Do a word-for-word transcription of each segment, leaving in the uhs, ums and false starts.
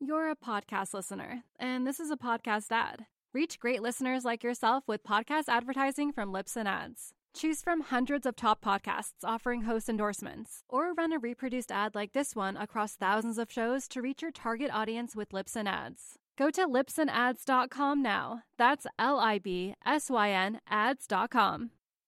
You're a podcast listener, and this is a podcast ad. Reach great listeners like yourself with podcast advertising from Libsyn Ads. Choose from hundreds of top podcasts offering host endorsements, or run a reproduced ad like this one across thousands of shows to reach your target audience with Libsyn Ads. Go to libsyn ads dot com now. That's L I B S Y N ads dot com.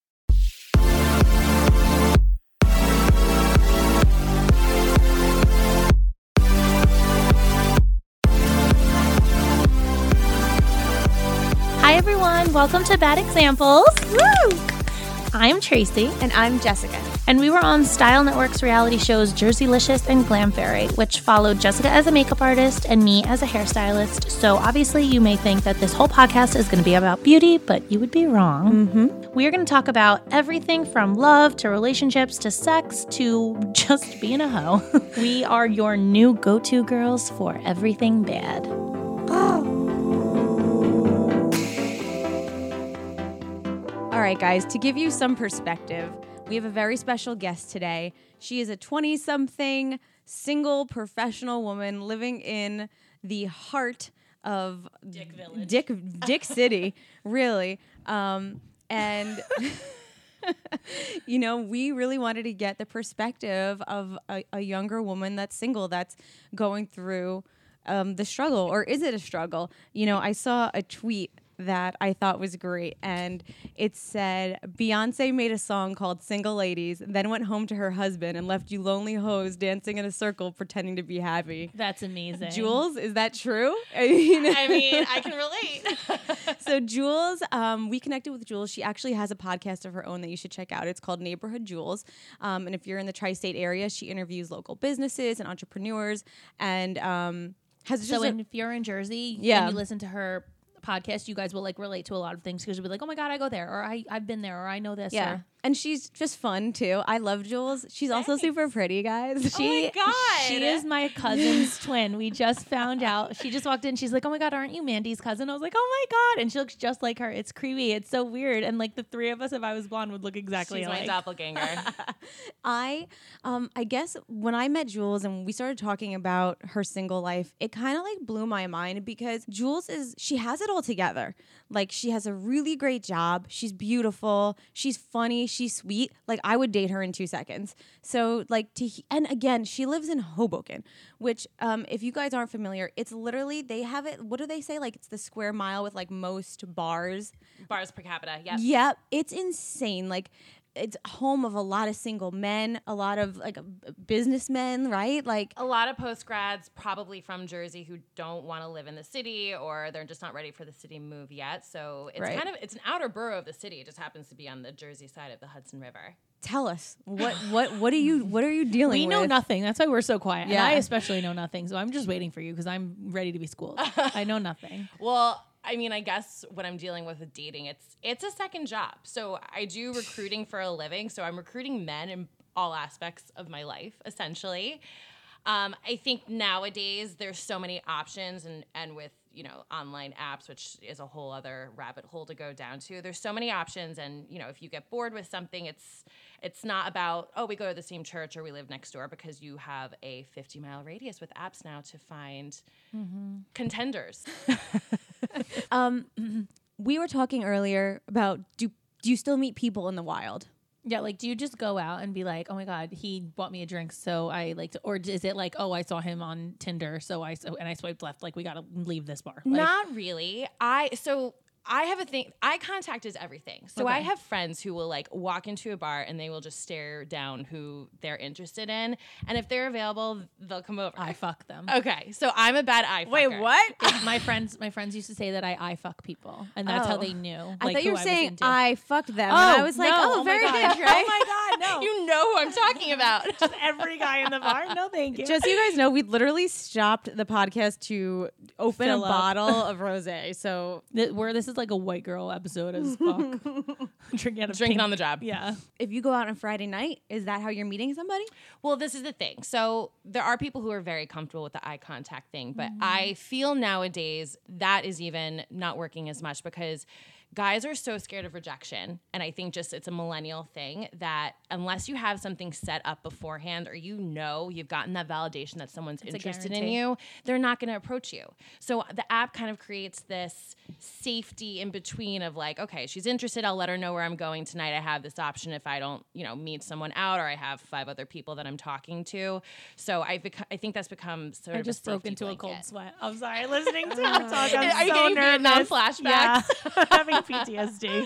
Hi everyone, welcome to Bad Examples. Woo! I'm Tracy. And I'm Jessica. And we were on Style Network's reality shows Jerseylicious and Glam Fairy, which followed Jessica as a makeup artist and me as a hairstylist. So obviously you may think that this whole podcast is going to be about beauty, but you would be wrong. Mm-hmm. We are going to talk about everything from love to relationships to sex to just being a hoe. We are your new go-to girls for everything bad. All right, guys, to give you some perspective, we have a very special guest today. She is a twenty-something single professional woman living in the heart of Dick Village. Dick, Dick City, really. Um, and, you know, we really wanted to get the perspective of a, a younger woman that's single, that's going through um, the struggle. Or is it a struggle? You know, I saw a tweet that I thought was great, and it said Beyonce made a song called Single Ladies, then went home to her husband and left you lonely hoes dancing in a circle pretending to be happy. That's amazing. Jules, is that true? I mean, I mean, I can relate. So Jules, um, we connected with Jules. She actually has a podcast of her own that you should check out. It's called Neighborhood Jules. Um, and if you're in the tri-state area, she interviews local businesses and entrepreneurs, and um, has just So a, when, if you're in Jersey Yeah. and you listen to her podcast, you guys will like relate to a lot of things because you'll be like, oh my God, I go there, or I, I've been there, or I know this. yeah. Or, And she's just fun too. I love Jules. She's also super pretty, guys. she, God. she is my cousin's twin. We just found out. She just walked in. She's like, oh my God, aren't you Mandy's cousin? I was like, oh my God. And she looks just like her. It's creepy. It's so weird. And like the three of us, if I was blonde, would look exactly She's alike. my doppelganger. I, um, I guess when I met Jules and we started talking about her single life, it kind of like blew my mind because Jules is, she has it all together. Like she has a really great job. She's beautiful. She's funny. She's sweet. Like I would date her in two seconds. So like to, he- and again, she lives in Hoboken, which, um, if you guys aren't familiar, it's literally, they have it, what do they say? Like it's the square mile with like most bars. Bars per capita. Yep. Yep. It's insane. Like it's home of a lot of single men, a lot of like businessmen, right? Like A lot of post grads probably from Jersey who don't want to live in the city, or they're just not ready for the city move yet. So it's Right. kind of it's an outer borough of the city. It just happens to be on the Jersey side of the Hudson River. tell us what what what are you what are you dealing We with? know nothing. That's why we're so quiet. Yeah. And I especially know nothing. So I'm just waiting for you because I'm ready to be schooled. I know nothing. Well, I mean, I guess what I'm dealing with with dating, it's it's a second job. So I do recruiting for a living. So I'm recruiting men in all aspects of my life, essentially. Um, I think nowadays there's so many options, and and with you know online apps, which is a whole other rabbit hole to go down to. There's so many options, and you know if you get bored with something, it's it's not about oh we go to the same church or we live next door, because you have a fifty mile radius with apps now to find mm-hmm. contenders. Um, we were talking earlier about do do you still meet people in the wild? Yeah, like, do you just go out and be like, oh my God, he bought me a drink, so I like to, or is it like, oh, I saw him on Tinder, so I, so, and I swiped left, like, we got to leave this bar? Like, Not really. I, so I have a thing, eye contact is everything. So Okay. I have friends who will like walk into a bar and they will just stare down who they're interested in. And if they're available, they'll come over. I fuck them. Okay. So I'm a bad eye fucker. Wait, what? my friends, my friends used to say that I I fuck people, and that's how Oh. they knew. I like, thought you who were was saying into. I fucked them. Oh, and I was like, no. oh, Oh my very God. good, right? Oh my God, no. You know who I'm talking about. Just every guy in the bar. No, thank you. Just so you guys know, we literally stopped the podcast to open Fill a up. bottle of rosé. So Th- where this is like a white girl episode as fuck. Drinking out of Drinking pink- on the job. Yeah. if you go out on Friday night, is that how you're meeting somebody? Well, this is the thing. So there are people who are very comfortable with the eye contact thing, but I feel nowadays that is even not working as much, because guys are so scared of rejection. And I think just it's a millennial thing that unless you have something set up beforehand or you know you've gotten that validation that someone's It's interested in guarantee. you, they're not going to approach you. So the app kind of creates this safety in between of like, okay, she's interested. I'll let her know where I'm going tonight. I have this option if I don't, you know, meet someone out or I have five other people that I'm talking to. So I bec- I think that's become sort I of just a broke safety into a cold blanket. sweat. I'm sorry, listening to her talk. I'm Are you so getting Vietnam nervous. flashbacks? Yeah, I'm having P T S D.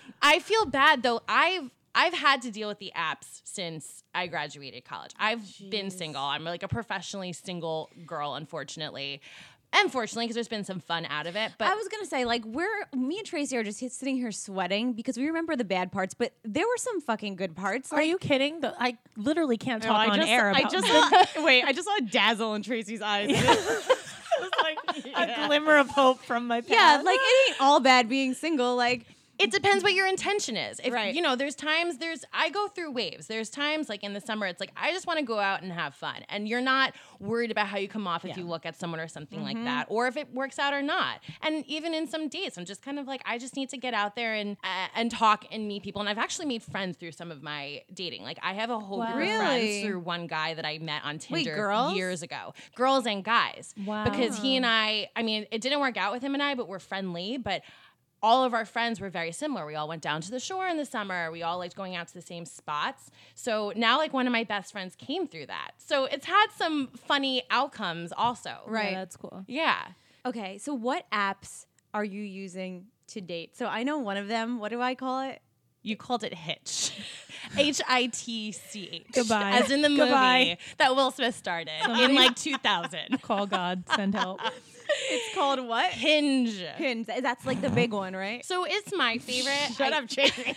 I feel bad though. I've I've had to deal with the apps since I graduated college. I've been single. I'm like a professionally single girl, unfortunately. Unfortunately, because there's been some fun out of it. But I was gonna say, like, we're me and Tracy are just sitting here sweating because we remember the bad parts, but there were some fucking good parts. Are you kidding? The- I literally can't No, talk I on just, air I about just this. saw, wait, I just saw dazzle in Tracy's eyes. It was like a glimmer of hope from my past. Yeah, like it ain't all bad being single. Like, it depends what your intention is. If Right. you know, there's times there's I go through waves. There's times like in the summer, it's like I just want to go out and have fun, and you're not worried about how you come off if Yeah. you look at someone or something Mm-hmm. like that, or if it works out or not. And even in some dates, I'm just kind of like I just need to get out there and uh, and talk and meet people. And I've actually made friends through some of my dating. Like I have a whole Wow. group of Really? friends through one guy that I met on Tinder girls? years ago. Girls and guys. Wow. Because he and I, I mean, it didn't work out with him and I, but we're friendly. But all of our friends were very similar. We all went down to the shore in the summer. We all liked going out to the same spots. So now, like, one of my best friends came through that. So it's had some funny outcomes also. Right. Yeah, that's cool. Yeah. okay, so what apps are you using to date? So I know one of them. What do I call it? You called it Hitch. H I T C H. Goodbye. As in the movie Goodbye. that Will Smith started in like two thousand. Call God, send help. It's called what? Hinge. Hinge. That's like the big one, right? So it's my favorite. Shut I- up, Tracy.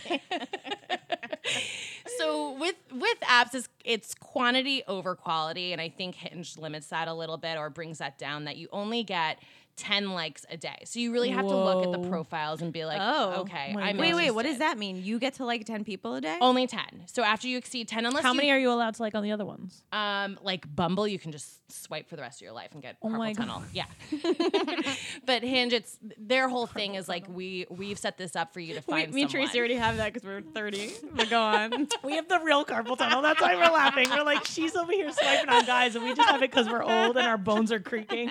So with with apps, it's, it's quantity over quality, and I think Hinge limits that a little bit or brings that down. That you only get ten likes a day, so you really have to look at the Whoa. profiles and be like, Oh. okay, My I'm Wait, wait. What interested. does that mean? You get to like ten people a day? Only ten. So after you exceed ten, unless How you, many are you allowed to like on the other ones? um like Bumble, you can just swipe for the rest of your life and get Oh carpal my tunnel. Yeah. But Hinge, it's their whole thing is like we we've set this up for you to find me and someone. Tracy already have that because we're thirty. But go on. We have the real carpal tunnel. That's why we're laughing. We're like, she's over here swiping on guys, and we just have it because we're old and our bones are creaking.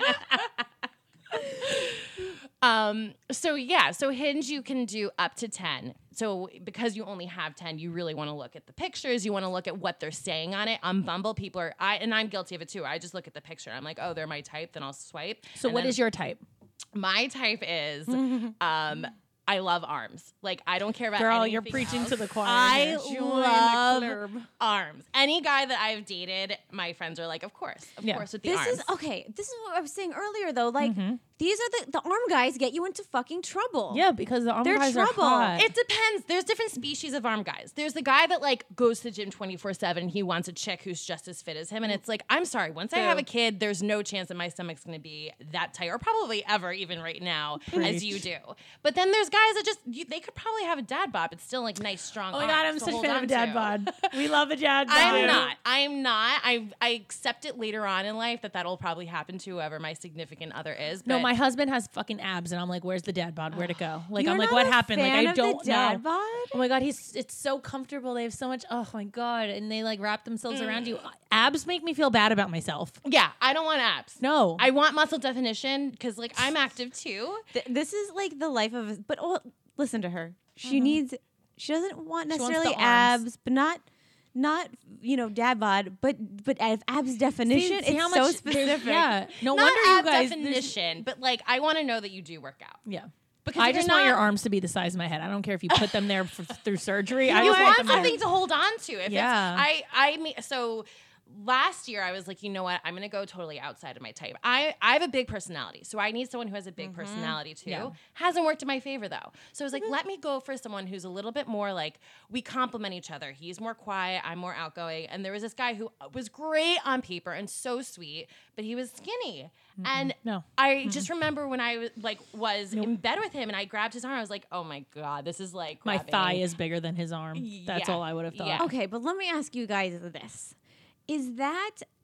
Um, so yeah, so Hinge you can do up to ten. So because you only have ten, you really want to look at the pictures. You want to look at what they're saying on it. On Bumble, people are, I and I'm guilty of it too. I just look at the picture. I'm like, oh, they're my type. Then I'll swipe. So And what then is your type? my type? Is um, I love arms. Like I don't care about Girl, anything you're preaching else. to the choir I here. Join the love club. arms. Any guy that I've dated, my friends are like, of course, of Yeah. course, with the This arms. is okay. This is what I was saying earlier, though. Like Mm-hmm. these are the the arm guys get you into fucking trouble. Yeah, because the arm They're guys trouble. are hot. It depends. There's different species of arm guys. There's the guy that like goes to the gym twenty-four seven. He wants a chick who's just as fit as him. And it's like, I'm sorry, once I have a kid, there's no chance that my stomach's going to be that tight or probably ever, even right now, as you do. But then there's guys that just, you, they could probably have a dad bod, but still like nice, strong Oh my arms god, I'm to such a hold fan of on a dad to. bod. We love a dad bod. I'm not. I'm not. I I accept it later on in life that that'll probably happen to whoever my significant other is. No, but my husband has fucking abs, and I'm like, "Where's the dad bod? Where'd it go?" Like, You're I'm like, not "What a happened?" Like, fan I of the don't dad know. bod? Oh my god, he's it's so comfortable. They have so much. Oh my god, and they like wrap themselves around you. Abs make me feel bad about myself. yeah, I don't want abs. No, I want muscle definition because like I'm active too. Th- this is like the life of. a- But oh, listen to her. She needs. She doesn't want wants necessarily the arms. abs, but not. Not you know dad bod, but but as abs definition, see it's how so much- specific. Yeah, no Not wonder you ab guys. there's- definition, but like I want to know that you do work out. Yeah. Because I if you're just want your not- arms to be the size of my head. I don't care if you put them there for, through surgery. I You just want them there. something to hold on to. If Yeah. it's, I I mean so. Last year, I was like, you know what? I'm going to go totally outside of my type. I, I have a big personality, so I need someone who has a big personality too. Yeah. Hasn't worked in my favor though. So I was like, let me go for someone who's a little bit more like, we complement each other. He's more quiet, I'm more outgoing. And there was this guy who was great on paper and so sweet, but he was skinny. And No. I just remember when I was like was in bed with him and I grabbed his arm, I was like, oh my God, this is like My grabbing- thigh is bigger than his arm. That's Yeah. all I would have thought. Yeah. Okay, but let me ask you guys this: is that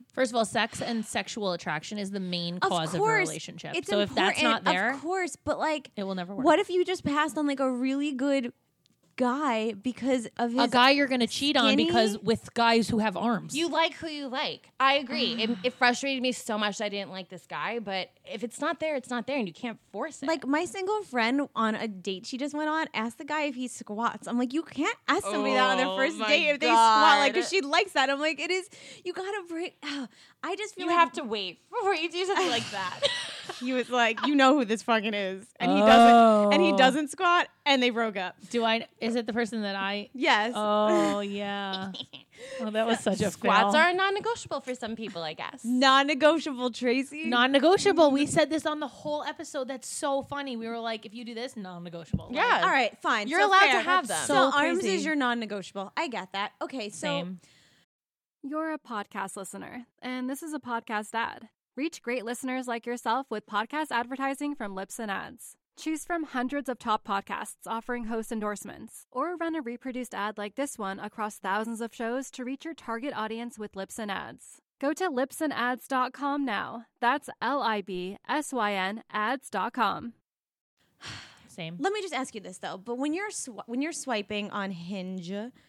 First of all, sex and sexual attraction is the main cause of, of a relationship. It's so if that's not there, of course, but like, it will never work. What if you just passed on like a really good guy because of his a guy you're going to cheat on skinny? because with guys who have arms? You like who you like. I agree. it, it frustrated me so much that I didn't like this guy, but if it's not there, it's not there, and you can't force it. Like my single friend on a date she just went on asked the guy if he squats. I'm like, you can't ask somebody that on their Oh first my date if they God. squat. Like if she likes that, I'm like, it is. You gotta break. Oh, I just feel you like have to wait before you do something like that. He was like, you know who this fucking is, and he Oh. doesn't, and he doesn't squat, and they broke up. Do I? Is it the person that I? Yes. Oh yeah. Well, that was such a Squats fail. are non-negotiable for some people, I guess. Non-negotiable, Tracy. non-negotiable. We said this on the whole episode. That's so funny. We were like, if you do this, non-negotiable. Like, Yeah. All right, fine. You're So allowed fair. to have That's them. So, So arms crazy. is your non-negotiable. I get that. Okay, so same. You're a podcast listener, and this is a podcast ad. Reach great listeners like yourself with podcast advertising from Lips and Ads. Choose from hundreds of top podcasts offering host endorsements, or run a reproduced ad like this one across thousands of shows to reach your target audience with Lips and Ads. Go to lips and ads dot com now. That's L I B S Y N ads dot com. Same. let me just ask you this though. But when you're sw- when you're swiping on Hinge,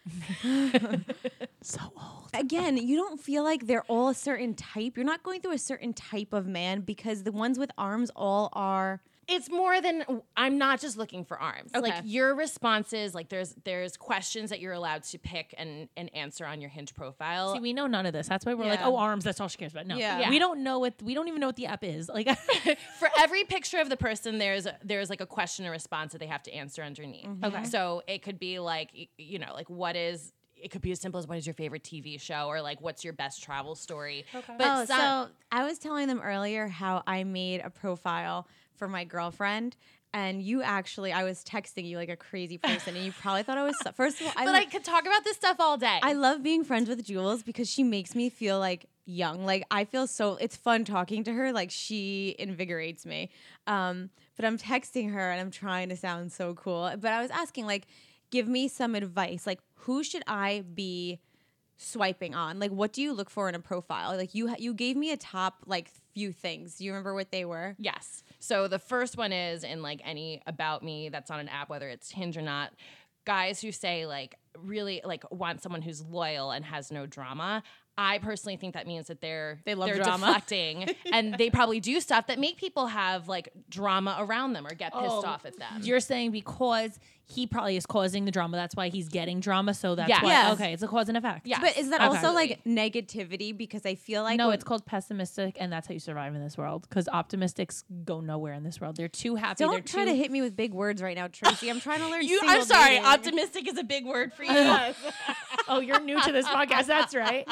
So old. again, you don't feel like they're all a certain type. You're not going through a certain type of man because the ones with arms all are. It's more than I'm not just looking for arms. Okay. Like your responses, like there's there's questions that you're allowed to pick and and answer on your Hinge profile. See, we know none of this. That's why we're like, Yeah. oh, arms. That's all she cares about. No, Yeah. we don't know what. We don't even know what the app is. Like, For every picture of the person, there's there's like a question or response that they have to answer underneath. Okay. So it could be like y- you know like what is. It could be as simple as what is your favorite T V show or like what's your best travel story. Okay. But oh, some- so I was telling them earlier how I made a profile for my girlfriend. And you actually, I was texting you like a crazy person, and you probably thought I was. First of all, I but lo- I could talk about this stuff all day. I love being friends with Jules because she makes me feel like young. Like I feel so. It's fun talking to her. Like she invigorates me. Um, but I'm texting her and I'm trying to sound so cool. But I was asking, like, give me some advice. Like, who should I be swiping on? Like, what do you look for in a profile? Like, you ha- you gave me a top like few things. Do you remember what they were? Yes. So the first one is in like any about me that's on an app, whether it's Hinge or not, guys who say like really like want someone who's loyal and has no drama. I personally think that means that they're They love they're drama. deflecting and they probably do stuff that make people have like drama around them or get pissed Oh, off at them. you're saying because he probably is causing the drama. That's why he's getting drama. So that's Yes. why. Yes. Okay, it's a cause and effect. Yes. But is that Okay. also like negativity? Because I feel like no, when- it's called pessimistic, and that's how you survive in this world. Because optimistics go nowhere in this world. They're too happy. They're Don't try too, to hit me with big words right now, Tracy. I'm trying to learn. You, single I'm sorry, dating. optimistic is a big word for you. Oh, you're new to this podcast. That's right.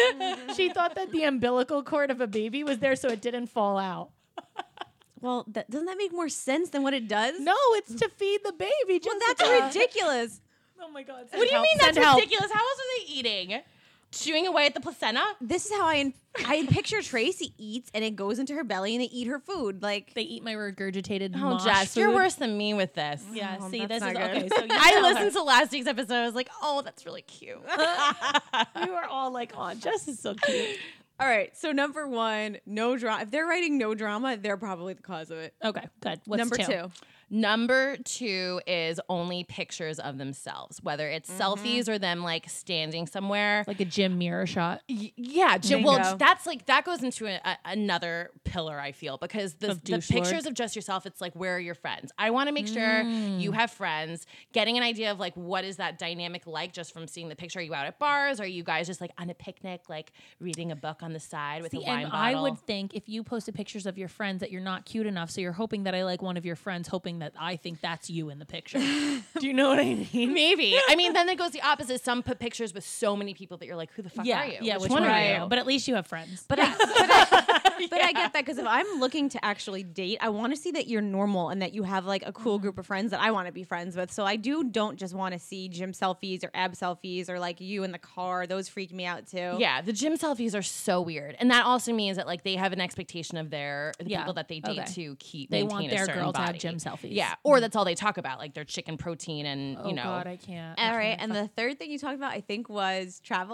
She thought that the umbilical cord of a baby was there so it didn't fall out. Well, that, doesn't that make more sense than what it does? No, it's to feed the baby. well, Jessica. that's ridiculous. Oh my God. What do you mean that's ridiculous? How else are they eating? Chewing away at the placenta? This is how I I picture Tracy eats, and it goes into her belly, and they eat her food. Like They eat my regurgitated Oh, mosh Jess, you're food. worse than me with this. Yeah, Oh, see, that's this is not good. okay. So you I tell listened to last week's episode. I was like, oh, that's really cute. We were all like, "Oh, Jess is so cute." all right, so number one, no drama. If they're writing no drama, they're probably the cause of it. Okay, good. What's number two? two. Number two is only pictures of themselves, whether it's Mm-hmm. selfies or them like standing somewhere. Like a gym mirror shot. Y- yeah, j- well, Bingo. that's like that goes into a, a, another pillar. I feel because the, Of the douche pictures lord. of just yourself, it's like where are your friends? I want to make sure you have friends. Getting an idea of like what is that dynamic like just from seeing the picture. Are you out at bars? Are you guys just like on a picnic, like reading a book on the side with See, a wine and bottle? I would think if you posted pictures of your friends that you're not cute enough, so you're hoping that I like one of your friends, hoping that I think that's you in the picture. Do you know what I mean? Maybe. I mean, then it goes the opposite. Some put pictures with so many people that you're like, who the fuck Yeah, are you? yeah. Which, Which one one are are you? you? But at least you have friends. But I, but, I, but I get that because if I'm looking to actually date, I want to see that you're normal and that you have like a cool group of friends that I want to be friends with. So I do don't just want to see gym selfies or ab selfies or like you in the car. Those freak me out too. Yeah, the gym selfies are so weird, and that also means that like they have an expectation of their the Yeah, people that they date okay. to keep. They maintain want a their certain girl to have body. gym selfies. Yeah, or that's all they talk about, like their chicken protein and Oh you know God, I can't. I All right. can't. And the third thing you talked about, I think, was travel.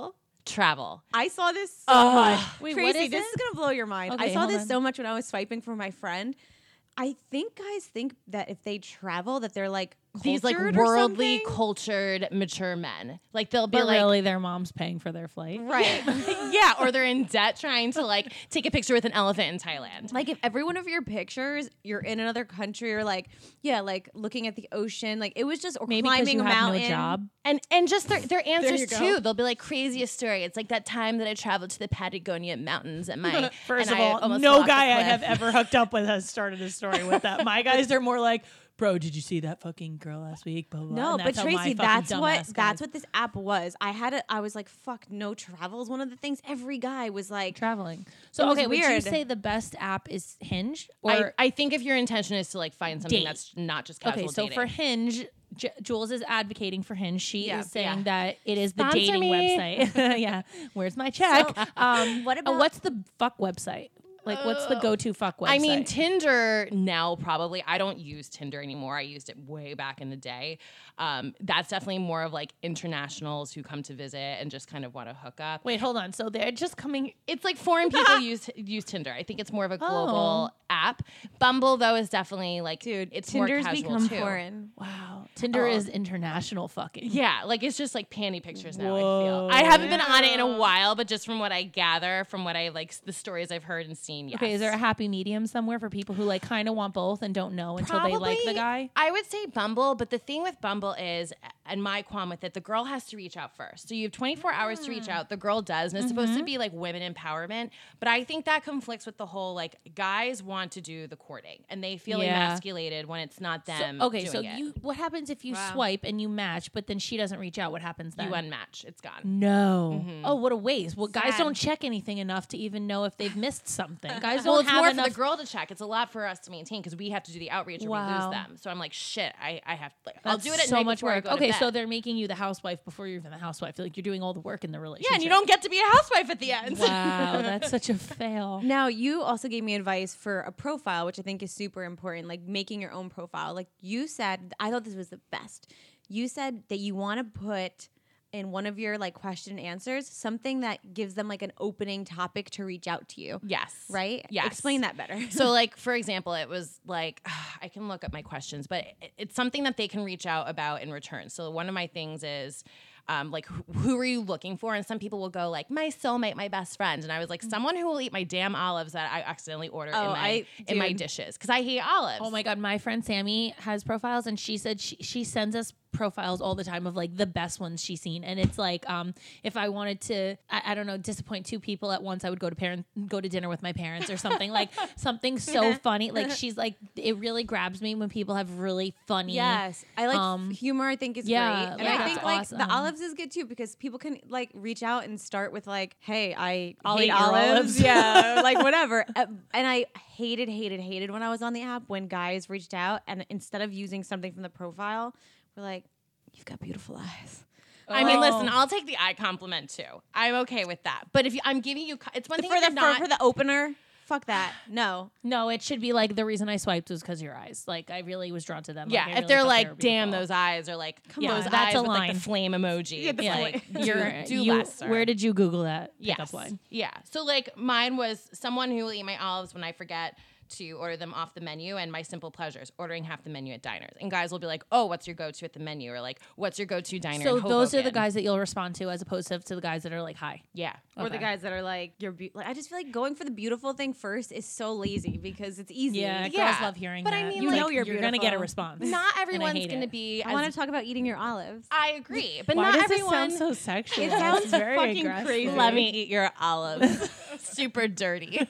travel. I saw this so Ugh. much. Wait, Tracy, what is this it? is gonna blow your mind. Okay, I saw hold this on. so much when I was swiping for my friend. I think guys think that if they travel, that they're like These like cultured or worldly, something. cultured, mature men. Like they'll be But like, really, their mom's paying for their flight. right? yeah, or they're in debt trying to like take a picture with an elephant in Thailand. Like if every one of your pictures, you're in another country, or like yeah, like looking at the ocean, like it was just or Maybe because climbing you a have mountain. no job. And and just their their answers you go. too. They'll be like craziest story. It's like that time that I traveled to the Patagonia mountains and my First and of I all, almost no fell off the guy I cliff. have ever hooked up with has started a story with that. My guys are more like, bro, did you see that fucking girl last week? Blah, blah, blah. No, And but that's how my Tracy, fucking that's dumbass what guys- that's what this app was. I had it. I was like, fuck, no travel is one of the things. Every guy was like, traveling. So It was okay, would you weird. say the best app is Hinge or I, I think if your intention is to like find something Date. that's not just casual okay? So dating. for Hinge, J- Jules is advocating for Hinge. She Yeah, is saying yeah. that it is the Sponsor dating me. website. Yeah, where's my check? um, what uh, about- what's the fuck website? Like, what's the go-to fuck website? I mean, Tinder now probably. I don't use Tinder anymore. I used it way back in the day. Um, that's definitely more of like internationals who come to visit and just kind of want to hook up. wait, hold on. So they're just coming. It's like foreign people use use Tinder. I think it's more of a global Oh. app. Bumble though is definitely like dude, it's Tinder's more casual become too. foreign. Wow, Tinder is international fucking. Yeah, like it's just like panty pictures now. I Whoa. feel I haven't been on it in a while, but just from what I gather, from what I like, the stories I've heard and seen. Yes. Okay, is there a happy medium somewhere for people who like kind of want both and don't know until they like the Probably, guy? I would say Bumble, but the thing with Bumble is, and my qualm with it, the girl has to reach out first. So you have twenty-four hours to reach out. The girl does, and it's supposed Mm-hmm. to be like women empowerment. But I think that conflicts with the whole like guys want to do the courting, and they feel Yeah. emasculated when it's not them. Okay, doing so it. you what happens if you Wow. swipe and you match, but then she doesn't reach out? What happens then? you unmatch. It's gone. No. Oh, what a waste. Well, guys Sad. don't check anything enough to even know if they've missed something. Guys don't Well, it's have more enough. for the girl to check. It's a lot for us to maintain because we have to do the outreach or we Wow. lose them. So I'm like, shit, I, I have. Like, I'll That's do it at so night much before I work. go to Okay, so bed. they're making you the housewife before you're even the housewife. Like you're doing all the work in the relationship. yeah, and you don't get to be a housewife at the end. Wow, that's such a fail. Now, you also gave me advice for a profile, which I think is super important, like making your own profile. Like you said, I thought this was the best. You said that you want to put in one of your like question and answers something that gives them like an opening topic to reach out to you. Yes. Right? Yes. Explain that better. So, like, for example, it was like, I can look up my questions, but it, it's something that they can reach out about in return. So, one of my things is, um, like, who, who are you looking for? And some people will go, like, my soulmate, my best friend. And I was like, someone who will eat my damn olives that I accidentally order Oh, in, my, I- in my dude. dishes because I hate olives. Oh my god, my friend Sammy has profiles, and she said she, she sends us profiles all the time of like the best ones she's seen, and it's like um if I wanted to I, I don't know disappoint two people at once, I would go to parent go to dinner with my parents or something like something so funny. Like she's like, it really grabs me when people have really funny. Yes, I like Um, humor. I think is yeah, great, and like, I that's think like awesome. the olives is good too because people can like reach out and start with like, "Hey, I I'll hate eat your olives." olives. Yeah, like whatever. Uh, and I hated, hated, hated when I was on the app when guys reached out and instead of using something from the profile, we're like, "You've got beautiful eyes." I mean, Oh. listen, I'll take the eye compliment too. I'm okay with that. But if you, I'm giving you, it's one thing For if the you're not. for, for the opener, fuck that. No. No, it should be like the reason I swiped was because your eyes. Like I really was drawn to them. yeah, like, I if really they're thought they like, were damn, beautiful. those eyes are like, Come those on, that's eyes a with like line. the flame emoji. Yeah, the Yeah, flame. like, do, You're, do you, less. sir. where did you Google that yes. pickup line? Yeah. So like mine was someone who will eat my olives when I forget to order them off the menu, and my simple pleasures, ordering half the menu at diners. And guys will be like, oh, what's your go-to at the menu? Or like, what's your go-to diner So in those are the Hoboken? guys that you'll respond to as opposed to, to the guys that are like, hi. Yeah. Or the Okay. guys that are like, "You're be-" like." I just feel like going for the beautiful thing first is so lazy because it's easy. Yeah, Yeah, girls love hearing but that. I mean, you like, know you're, you're you're gonna get a beautiful. response. Not And I everyone's hate going to it. be I as want to talk about eating your olives. I agree, but Why not does everyone. it sound so sexual? It sounds It's very fucking aggressive. crazy. Let me eat your olives. Super dirty.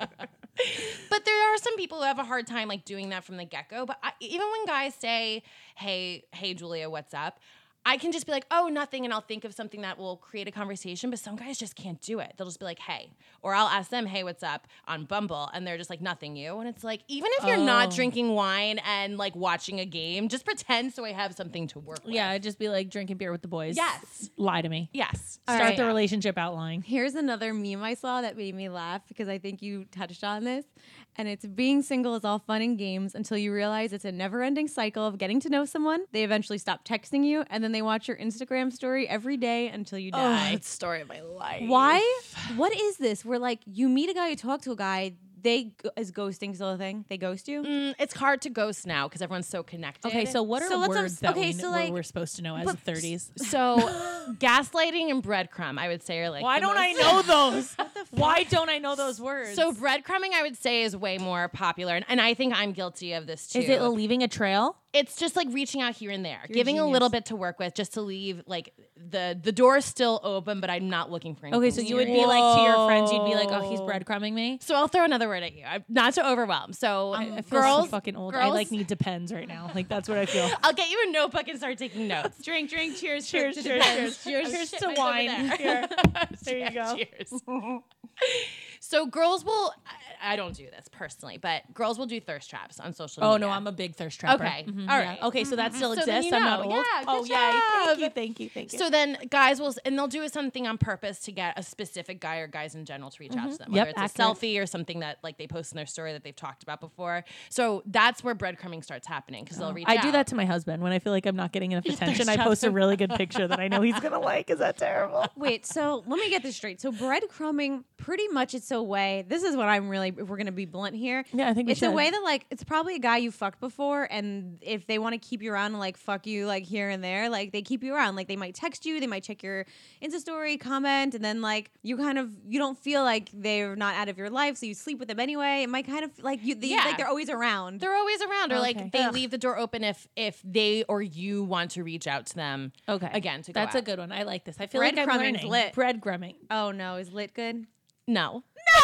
But there are some people who have a hard time like doing that from the get-go. But I, even when guys say, hey, hey, Julia, what's up? I can just be like, oh, nothing, and I'll think of something that will create a conversation. But some guys just can't do it. They'll just be like, hey. Or I'll ask them, hey, what's up on Bumble? And they're just like, nothing, you. And it's like, even if you're not Oh. drinking wine and like watching a game, just pretend so I have something to work with. Yeah, I'd just be like drinking beer with the boys. Yes. Lie to me. Yes. All Start right. the relationship outline. Here's another meme I saw that made me laugh because I think you touched on this. And it's being single is all fun and games until you realize it's a never ending cycle of getting to know someone. They eventually stop texting you and then they watch your Instagram story every day until you Oh, die. it's the story of my life. Why? What is this? Where like you meet a guy, you talk to a guy, they g- is ghosting still a thing? They ghost you? Mm, it's hard to ghost now because everyone's so connected. Okay, so what are So what's up- words that okay, we, so, we're- like- we're supposed to know as but- thirties? So gaslighting and breadcrumb, I would say, are like. Why the don't I most- know those? Why don't I know those words? So breadcrumbing, I would say, is way more popular, and, and I think I'm guilty of this too. is it leaving a trail? It's just like reaching out here and there, giving a little bit to work with, just to leave like the the door's still open, but I'm not looking for anything. Okay, so you would serious. be like to your friends, you'd be like, "Oh, he's breadcrumbing me." So I'll throw another word at you, I'm, not to overwhelm. So I feel girls, so fucking old. I girls- like need depends right now. Like that's what I feel. I'll get you a notebook and start taking notes. Drink, drink, cheers, Cheers, to cheers, Depends. cheers, Oh, cheers shit, to mine's over wine. there. Here. There you go. Cheers. So girls will. I, I don't do this personally, but girls will do thirst traps on social Oh media. no, I'm a big thirst trapper. Okay, Mhm, all yeah. right. Okay, so that still So then exists. you I'm not know. old. Yeah, oh good yeah, thank job. you, thank you, thank you. So then guys will, and they'll do something on purpose to get a specific guy or guys in general to reach out to them. Whether Yep, it's accurate. a selfie or something that like they post in their story that they've talked about before. So that's where breadcrumbing starts happening because they'll reach I out. do that to my husband when I feel like I'm not getting enough attention. I trap post a him. really good picture that I know he's gonna like. Is that terrible? Wait, so let me get this straight. So breadcrumbing, pretty much it's a way, this is what I'm really, if we're going to be blunt here. Yeah, I think we it's a should. way that like, it's probably a guy you fucked before. And if they want to keep you around and like fuck you like here and there, like they keep you around. Like they might text you, they might check your Insta story, comment. And then like you kind of, you don't feel like they're not out of your life. So you sleep with them anyway. It might kind of like you, they, Yeah. like they're always around. They're always around, or Okay. like they Ugh. leave the door open if if they or you want to reach out to them. Okay, Again, to go that's a out. good one. I like this. I feel like I'm Breadcrumbing's learning. lit. Breadcrumbing. Oh no, is lit good? No.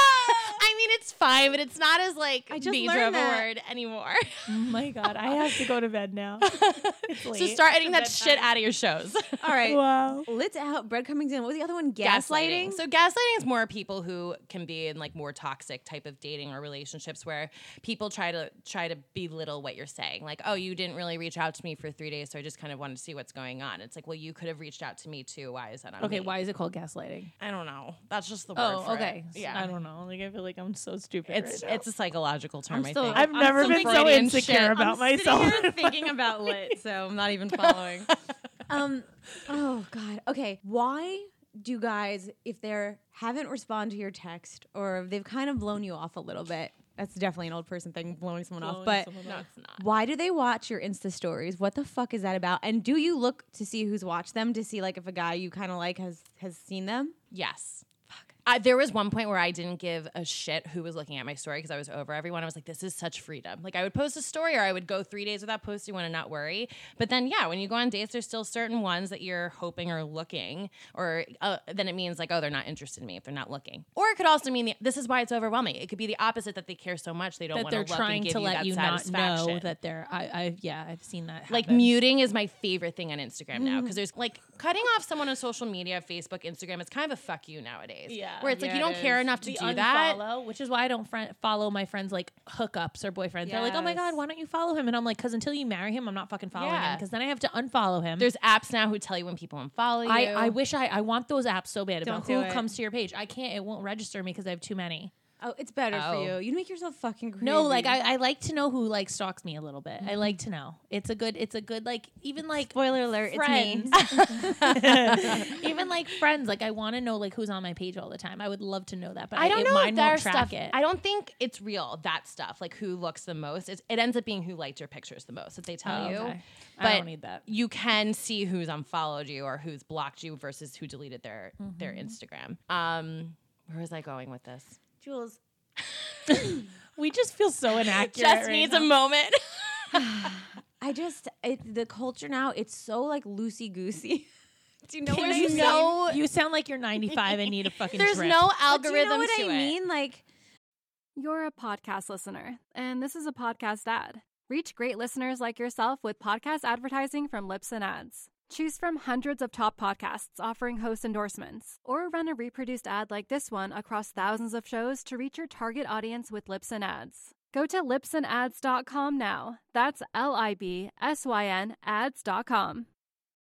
I mean, it's fine, but it's not as like I just major learned of a that. word anymore. Oh my god, I have to go to bed now. It's late. So start editing that shit out of your shows. All right. Wow. Lit's out, breadcrumbing's in. What was the other one? Gaslighting? So gaslighting is more people who can be in like more toxic type of dating or relationships where people try to try to belittle what you're saying. Like, oh, you didn't really reach out to me for three days, so I just kind of wanted to see what's going on. It's like, well, you could have reached out to me too. Why is that on Okay, me? why is it called gaslighting? I don't know. That's just the word Oh, for okay. it. Yeah. I don't know. Like I feel like I'm so stupid. It's right now. it's a psychological term, I'm I still- think. I've I'm never still been so Freudian insecure shit. about I'm myself. sitting here thinking about lit, so I'm not even following. um, oh god. Okay, why do guys, if they haven't responded to your text or they've kind of blown you off a little bit? That's definitely an old person thing, blowing someone off. But no, it's not. why do they watch your Insta stories? What the fuck is that about? And do you look to see who's watched them to see like if a guy you kind of like has has seen them? Yes. I, there was one point where I didn't give a shit who was looking at my story because I was over everyone. I was like, this is such freedom. Like I would post a story or I would go three days without posting one and not worry. But then, yeah, when you go on dates, there's still certain ones that you're hoping are looking, or uh, then it means like, oh, they're not interested in me if they're not looking. Or it could also mean the, this is why it's overwhelming. It could be the opposite, that they care so much they don't that want to they're look trying and give to you let that you not satisfaction. know that they're. I, I yeah, I've seen that. Like happen. muting is my favorite thing on Instagram now because there's like cutting off someone on social media, Facebook, Instagram. It's kind of a fuck you nowadays. Yeah. where it's like Yeah, you don't it care is. enough to The do that. unfollow, which is why I don't friend, follow my friends like hookups or boyfriends. They're like, oh my Yes. god, why don't you follow him? And I'm like, because until you marry him, I'm not fucking following him Yeah. because then I have to unfollow him. There's apps now who tell you when people unfollow you. I, I wish I I want those apps so bad about Don't who do it. comes to your page. I can't. It won't register me because I have too many. Oh, it's better Oh. for you. You make yourself fucking crazy. No, like I, I like to know who like stalks me a little bit. Mm-hmm. I like to know. It's a good. It's a good like even like Spoiler alert, friends. it's me. even like friends. Like I want to know like who's on my page all the time. I would love to know that, but I don't it, know mine if their won't track stuff. it. I don't think it's real. That stuff, like who looks the most, it's, it ends up being who liked your pictures the most that they tell Oh, you. okay. But I don't need that. you can see who's unfollowed you or who's blocked you versus who deleted their their Mm-hmm. Instagram. Um, where was I going with this? Jules. We just feel so inaccurate. Just right needs now. a moment. I just it, the culture now, it's so like loosey goosey. Do you know Can what I you mean? know- You sound like you're ninety-five and need a fucking There's drip. no But do algorithm you know what to I it. mean? Like You're a podcast listener, and this is a podcast ad. Reach great listeners like yourself with podcast advertising from Lips and Ads. Choose from hundreds of top podcasts offering host endorsements, or run a reproduced ad like this one across thousands of shows to reach your target audience with Lips and Ads. Go to lips and ads dot com now. That's L I B S Y N ads dot com.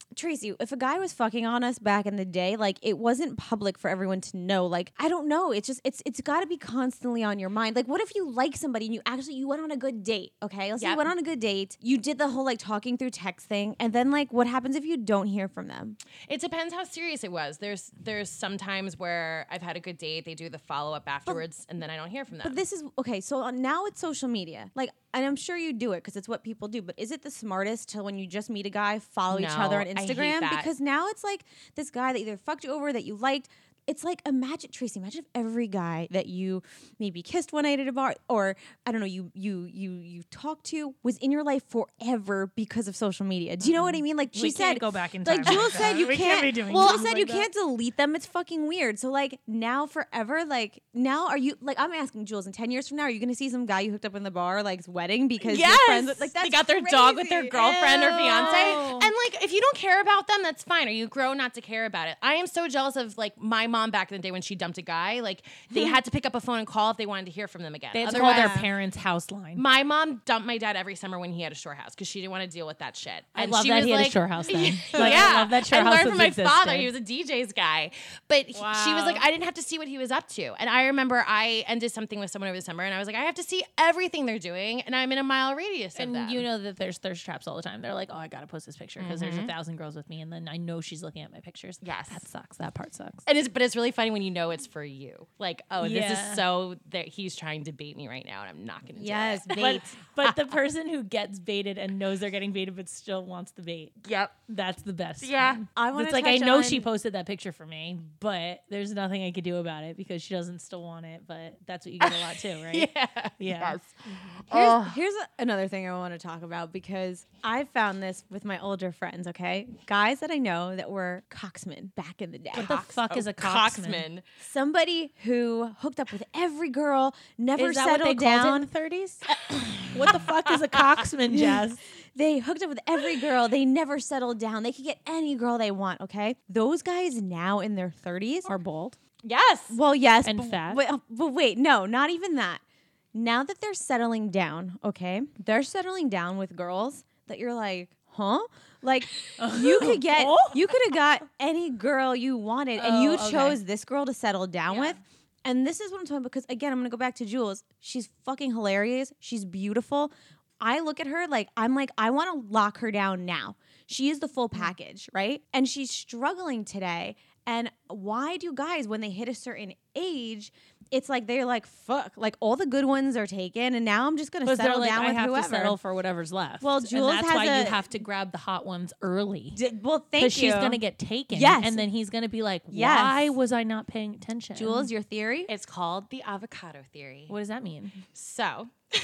Tracy, if a guy was fucking on us back in the day, like it wasn't public for everyone to know. Like, I don't know. It's just, it's it's got to be constantly on your mind. Like, what if you like somebody and you actually, you went on a good date, okay? Let's say you Yep. went on a good date. You did the whole like talking through text thing. And then like, what happens if you don't hear from them? It depends how serious it was. There's there's some times where I've had a good date, they do the follow up afterwards, and then I don't hear from them. But this is, okay, so uh, now it's social media. Like, and I'm sure you do it because it's what people do. But is it the smartest to when you just meet a guy, follow each No, other on I hate Instagram? that. Because now it's like this guy that either fucked you over, that you liked. It's like, imagine, Tracy, imagine if every guy that you maybe kissed one night at a bar, or I don't know, you you you you talked to was in your life forever because of social media. Do you know what I mean? Like she We said, can't go back in like time Jules like said, that. you We can't. can't be doing well, things said like you that. can't delete them. It's fucking weird. So like now forever, like now are you like I'm asking Jules, in ten years from now, are you gonna see some guy you hooked up in the bar like's wedding because yes, your friends with- like that's they got their dog with their crazy. girlfriend or Ew. fiance, and like if you don't care about them, that's fine. Or you grow not to care about it. I am so jealous of like my mom back in the day when she dumped a guy. Like they had to pick up a phone and call if they wanted to hear from them again. They had to call their Otherwise- parents' house line. My mom dumped my dad every summer when he had a shore house because she didn't want to deal with that shit. I And love she that was he had a like- shore house then. Like, yeah, I love that shore I house learned from my existed. father. He was a D J's guy, but he- she was like, I didn't have to see what he was up to. And I remember I ended something with someone over the summer, and I was like, I have to see everything they're doing, and I'm in a mile radius of And them. you know that there's thirst traps all the time. They're like, oh, I gotta post this picture because there's a thousand girls with me, and then I know she's looking at my pictures. Yes. That sucks. That part sucks. And it's but it's really funny when you know it's for you. Like, oh, this Yeah. is so that he's trying to bait me right now, and I'm not going to Yes, do it. bait. But the person who gets baited and knows they're getting baited but still wants the bait, Yep. that's the best. Yeah. one. I wanna It's like I touch know on- she posted that picture for me, but there's nothing I could do about it because she doesn't still want it. But that's what you get a lot too, right? Yeah. Yeah. Yes. Here's, here's a, another thing I want to talk about because I found this with my older friends, okay? Guys that I know that were cocksmen back in the day. What the fuck is a coxman? Coxman. Somebody who hooked up with every girl, never Is that what settled they called it in down. the thirties? What the fuck is a coxman, Jess? They hooked up with every girl. They never settled down. They could get any girl they want, okay? Those guys now in their thirties Are bald? Yes. well, yes. And but, fat. But, but wait, no, not even that. Now that they're settling down, okay? They're settling down with girls that you're like, huh? Like you could get, Huh? you could have got any girl you wanted, and Oh, you okay. chose this girl to settle down with. And this is what I'm talking about because again, I'm gonna go back to Jules. She's fucking hilarious. She's beautiful. I look at her like I'm like I want to lock her down now. She is the full package, right? And she's struggling today. And why do guys, when they hit a certain age, it's like they're like, fuck, like all the good ones are taken, and now I'm just gonna Because they're settle like, down I with have whoever. to settle for whatever's left. Well, And Jules that's has why a- you have to grab the hot ones early. D- well, thank you. Because she's gonna get taken. Yes. And then he's gonna be like, Yes. why was I not paying attention? Jules, your theory? It's called the avocado theory. What does that mean? So,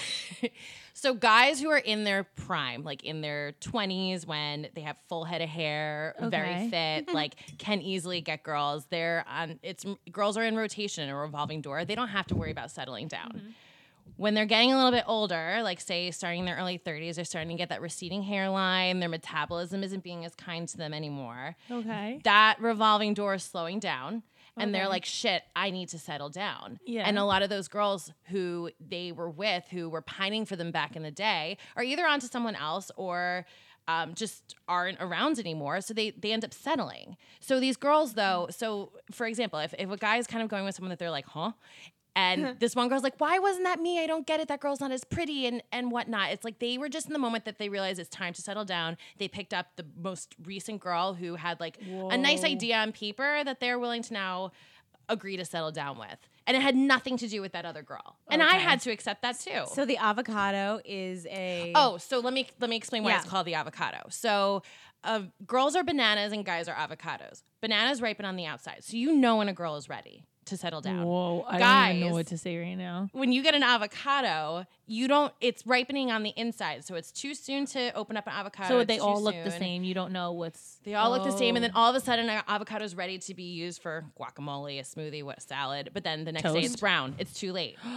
so guys who are in their prime, like in their twenties, when they have full head of hair, very Okay. fit, like can easily get girls. They're on. It's girls are in rotation, a revolving door. They don't have to worry about settling down. When they're getting a little bit older, like say starting in their early thirties, they're starting to get that receding hairline. Their metabolism isn't being as kind to them anymore. Okay. That revolving door is slowing down. And they're Okay. like, shit, I need to settle down. Yeah. And a lot of those girls who they were with, who were pining for them back in the day, are either onto someone else or um, just aren't around anymore. So they, they end up settling. So these girls, though, so for example, if, if a guy is kind of going with someone that they're like, huh? And this one girl's like, why wasn't that me? I don't get it. That girl's not as pretty and, and whatnot. It's like they were just in the moment that they realized it's time to settle down. They picked up the most recent girl who had like a nice Whoa. idea on paper that they're willing to now agree to settle down with. And it had nothing to do with that other girl. And I Okay. had to accept that too. So the avocado is a Oh, so let me let me explain why Yeah. it's called the avocado. So, uh, girls are bananas and guys are avocados. Bananas ripen on the outside, so you know when a girl is ready to settle down. Whoa, I don't even know Guys. what to say right now. When you get an avocado, you don't. It's ripening on the inside, so it's too soon to open up an avocado. So It's they too all look the soon. same. You don't know what's. They all look the same, and then Oh. all of a sudden, an avocado is ready to be used for guacamole, a smoothie, what salad. But then the next day, it's Toast? brown. It's too late.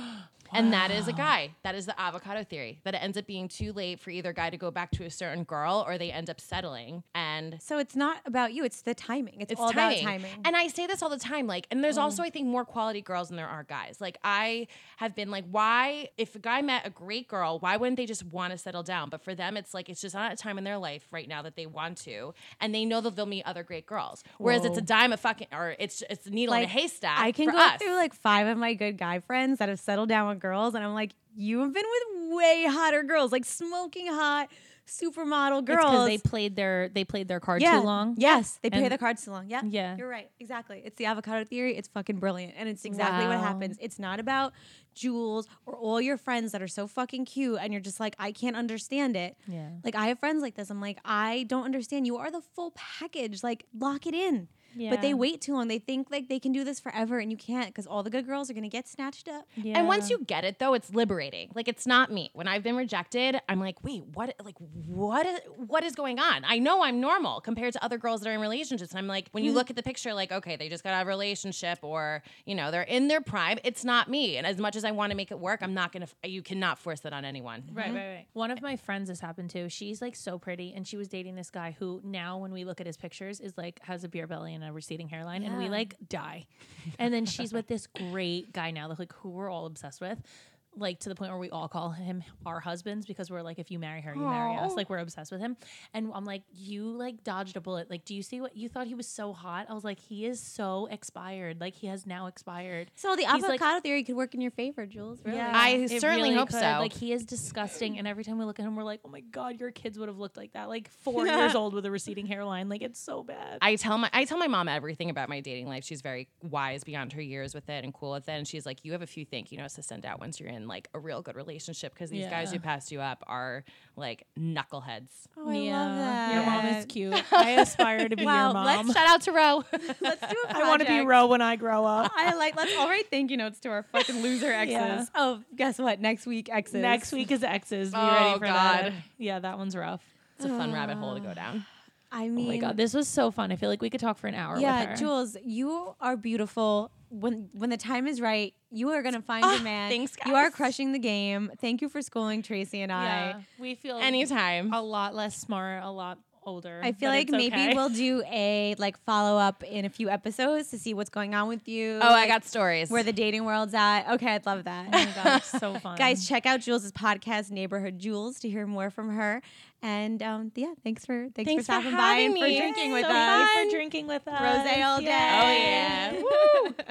And that is a guy. That is the avocado theory, that it ends up being too late for either guy to go back to a certain girl or they end up settling. And So it's not about you. It's the timing. It's, it's all timing. about timing. And I say this all the time. Like, and there's Mm. also, I think, more quality girls than there are guys. Like, I have been like, why, if a guy met a great girl, why wouldn't they just want to settle down? But for them, it's like, it's just not a time in their life right now that they want to. And they know that they'll meet other great girls. Whereas Whoa. it's a dime of fucking, or it's it's a needle in a Like, haystack. I can for go us. through like five of my good guy friends that have settled down with girls, and I'm like, you have been with way hotter girls, like smoking hot supermodel girls. It's because they played their they played their card yeah. too long. Yes, they play And- the cards too long. Yeah, Yeah. you're right. Exactly. It's the avocado theory. It's fucking brilliant, and it's exactly what Wow. happens. It's not about Jules or all your friends that are so fucking cute, and you're just like, I can't understand it. Yeah. Like I have friends like this. I'm like, I don't understand. You are the full package. Like lock it in. But they Yeah. wait too long. They think like they can do this forever, and you can't because all the good girls are gonna get snatched up. Yeah. And once you get it, though, it's liberating. Like, it's not me. When I've been rejected, I'm like, wait, what? Like, what is what is going on? I know I'm normal compared to other girls that are in relationships. And I'm like, when you look at the picture, like, okay, they just got out of a relationship, or you know, they're in their prime. It's not me. And as much as I want to make it work, I'm not gonna. You cannot force that on anyone. Right, right, right. One of my friends this happened to. She's like so pretty, and she was dating this guy who now, when we look at his pictures, is like has a beer belly and a receding hairline, and we like die. And then she's with this great guy now, like who we're all obsessed with. Like to the point where we all call him our husbands because we're like, if you marry her, you marry us. Like we're obsessed with him. And I'm like, you like dodged a bullet. Like, do you see what you thought he was so hot? I was like, he is so expired. Like he has now expired. So the He's, avocado like- theory could work in your favor, Jules. Really? Yeah, I it certainly hope could. so. Like he is disgusting, and every time we look at him, we're like, "Oh my god, your kids would have looked like that, like four years old with a receding hairline. Like it's so bad." I tell my I tell my mom everything about my dating life. She's very wise beyond her years with it and cool with it. And she's like, you have a few thank you notes to send out once you're in like a real good relationship because these guys Yeah. who passed you up are like knuckleheads. Oh, I love that. Your mom is cute. I aspire to be Wow, your mom. let's Shout out to Ro. Let's do a I want to be project. Ro when I grow up. I like. Let's all write thank you notes to our fucking loser exes. Yeah. Oh, guess what? Next week exes. Next week is exes. Be Oh, ready for God. that. Yeah, that one's rough. It's a fun rabbit hole to go down. I mean, Oh my god, this was so fun. I feel like we could talk for an hour. with yeah, her. Jules, you are beautiful. When when the time is right, you are gonna find your man. thanks, You are guys. crushing the game. Thank you for schooling Tracy and Yeah, I. we feel Anytime. a lot less smart, a lot older. I feel but like it's maybe okay. we'll do a like follow up in a few episodes to see what's going on with you. Oh, I like, got stories. where the dating world's at. Okay, I'd love that. Oh my god, it's so fun, Guys, check out Jules' podcast, Neighborhood Jules, to hear more from her. And um, yeah, thanks for thanks, Thanks for for stopping by and having for me. drinking with so us. fun for drinking with us. Rosé all day. Yay. Oh yeah.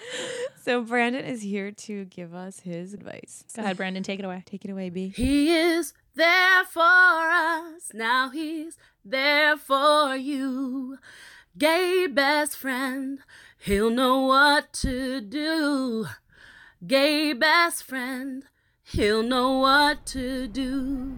So Brandon is here to give us his advice. Go ahead, Brandon, take it away. Take it away, B. He is there for us. Now he's there for you. Gay best friend. He'll know what to do. Gay best friend. He'll know what to do.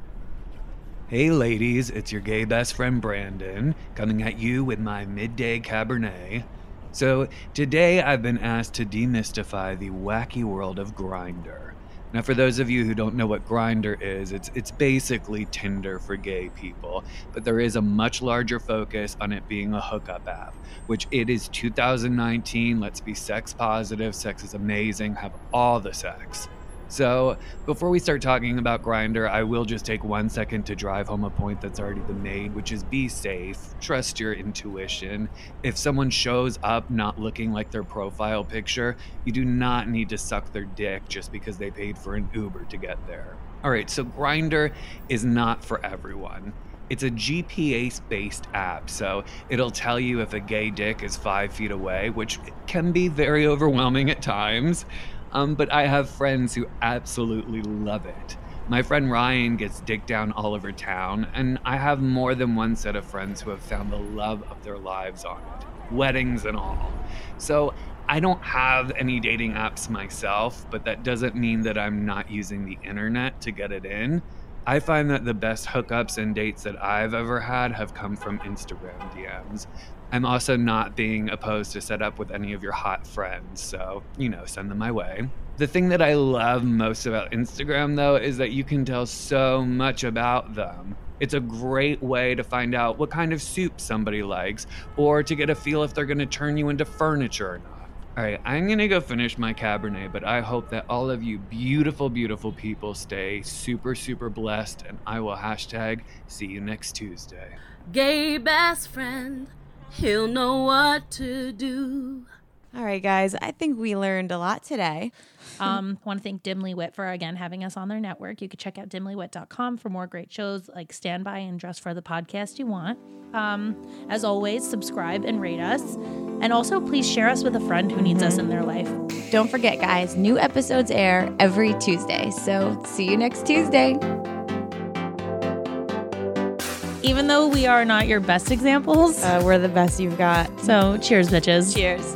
Hey ladies, it's your gay best friend Brandon, coming at you with my midday Cabernet. So today I've been asked to demystify the wacky world of Grindr. Now for those of you who don't know what Grindr is, it's it's basically Tinder for gay people, but there is a much larger focus on it being a hookup app, which it is two thousand nineteen, let's be sex positive, sex is amazing, have all the sex. So, before we start talking about Grindr, I will just take one second to drive home a point that's already been made, which is be safe, trust your intuition. If someone shows up not looking like their profile picture, you do not need to suck their dick just because they paid for an Uber to get there. Alright, so Grindr is not for everyone. It's a G P S-based app, so it'll tell you if a gay dick is five feet away, which can be very overwhelming at times. Um, but I have friends who absolutely love it. My friend Ryan gets dick down all over town, and I have more than one set of friends who have found the love of their lives on it, weddings and all. So I don't have any dating apps myself, but that doesn't mean that I'm not using the internet to get it in. I find that the best hookups and dates that I've ever had have come from Instagram D Ms. I'm also not being opposed to set up with any of your hot friends, so, you know, send them my way. The thing that I love most about Instagram, though, is that you can tell so much about them. It's a great way to find out what kind of soup somebody likes, or to get a feel if they're going to turn you into furniture or not. All right, I'm going to go finish my Cabernet, but I hope that all of you beautiful, beautiful people stay super, super blessed, and I will hashtag see you next Tuesday. Gay best friend, he'll know what to do. All right, guys, I think we learned a lot today. Um, want to thank Dimly Wit for, again, having us on their network. You can check out dimly wit dot com for more great shows like Stand By and Dress for the Podcast You Want. Um, as always, subscribe and rate us. And also, please share us with a friend who needs mm-hmm. us in their life. Don't forget, guys, new episodes air every Tuesday. So see you next Tuesday. Even though we are not your best examples, uh, we're the best you've got. So cheers, bitches. Cheers.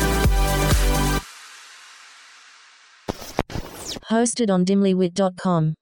Hosted on dimly wit dot com.